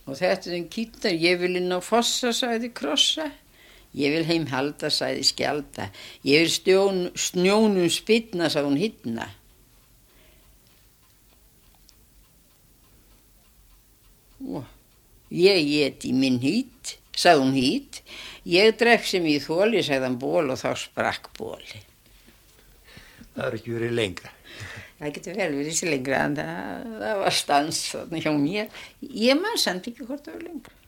Og þetta er kýttar, ég vil inn á fossa, sagði Krossa. Ég vil heim halda, sagði Skjalda. Ég vil snjónum spyrna, sagði hún Hydna. Ég ét í minn hít, sagði hún Hít. Ég drekk sem í þóli, sagði hann Ból og þá sprakk Bóli. Það er ekki verið lengra. Það getur vel verið sér lengra en það var stans hjá mér. Ég man samt ekki hvort það var lengra.